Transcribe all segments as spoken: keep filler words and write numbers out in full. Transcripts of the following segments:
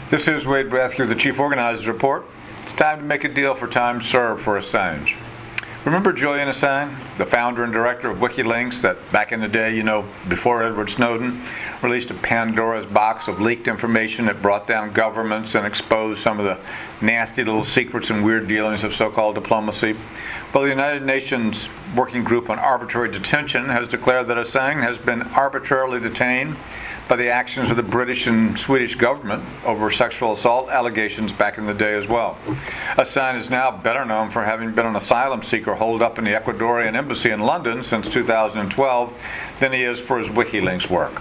This is Wade Rathke, the Chief Organizers Report. It's time to make a deal for time served for Assange. Remember Julian Assange, the founder and director of WikiLeaks that back in the day, you know, before Edward Snowden, released a Pandora's box of leaked information that brought down governments and exposed some of the nasty little secrets and weird dealings of so-called diplomacy? Well, the United Nations Working Group on Arbitrary Detention has declared that Assange has been arbitrarily detained by the actions of the British and Swedish government over sexual assault allegations back in the day as well. Assange is now better known for having been an asylum seeker holed up in the Ecuadorian embassy in London since two thousand twelve than he is for his WikiLeaks work.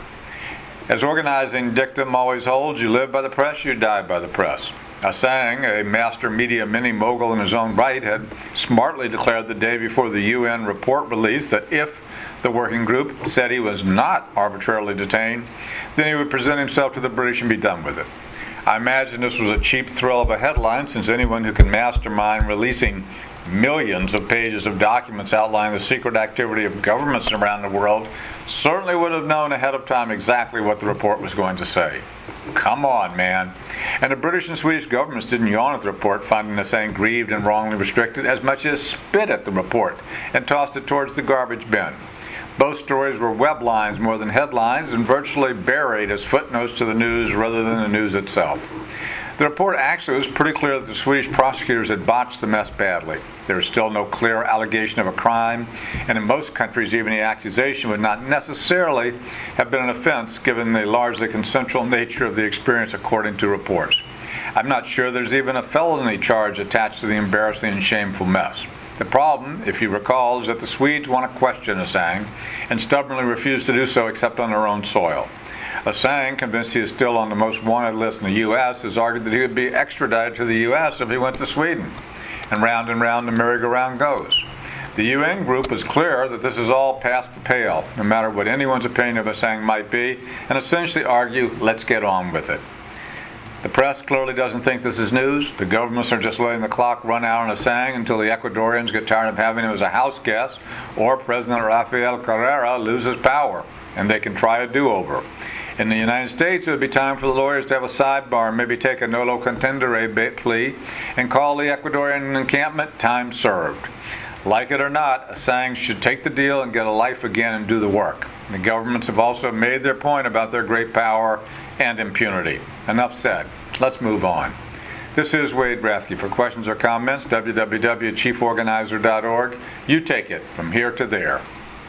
As organizing dictum always holds, you live by the press, you die by the press. Assange, a master media mini-mogul in his own right, had smartly declared the day before the U N report release that if the working group said he was not arbitrarily detained, then he would present himself to the British and be done with it. I imagine this was a cheap thrill of a headline, since anyone who can mastermind releasing millions of pages of documents outlining the secret activity of governments around the world certainly would have known ahead of time exactly what the report was going to say. Come on, man. And the British and Swedish governments didn't yawn at the report, finding Assange grieved and wrongly restricted, as much as spit at the report and tossed it towards the garbage bin. Both stories were web lines more than headlines and virtually buried as footnotes to the news rather than the news itself. The report actually was pretty clear that the Swedish prosecutors had botched the mess badly. There is still no clear allegation of a crime, and in most countries even the accusation would not necessarily have been an offense given the largely consensual nature of the experience according to reports. I'm not sure there's even a felony charge attached to the embarrassing and shameful mess. The problem, if you recall, is that the Swedes want to question Assange and stubbornly refuse to do so except on their own soil. Assange, convinced he is still on the most wanted list in the U S, has argued that he would be extradited to the U S if he went to Sweden. And round and round the merry-go-round goes. The U N group is clear that this is all past the pale, no matter what anyone's opinion of Assange might be, and essentially argue, let's get on with it. The press clearly doesn't think this is news. The governments are just letting the clock run out on Assange until the Ecuadorians get tired of having him as a house guest, or President Rafael Correa loses power, and they can try a do-over. In the United States, it would be time for the lawyers to have a sidebar and maybe take a nolo contendere plea and call the Ecuadorian encampment time served. Like it or not, Assange should take the deal and get a life again and do the work. The governments have also made their point about their great power and impunity. Enough said. Let's move on. This is Wade Rathke. For questions or comments, w w w dot chief organizer dot org. You take it from here to there.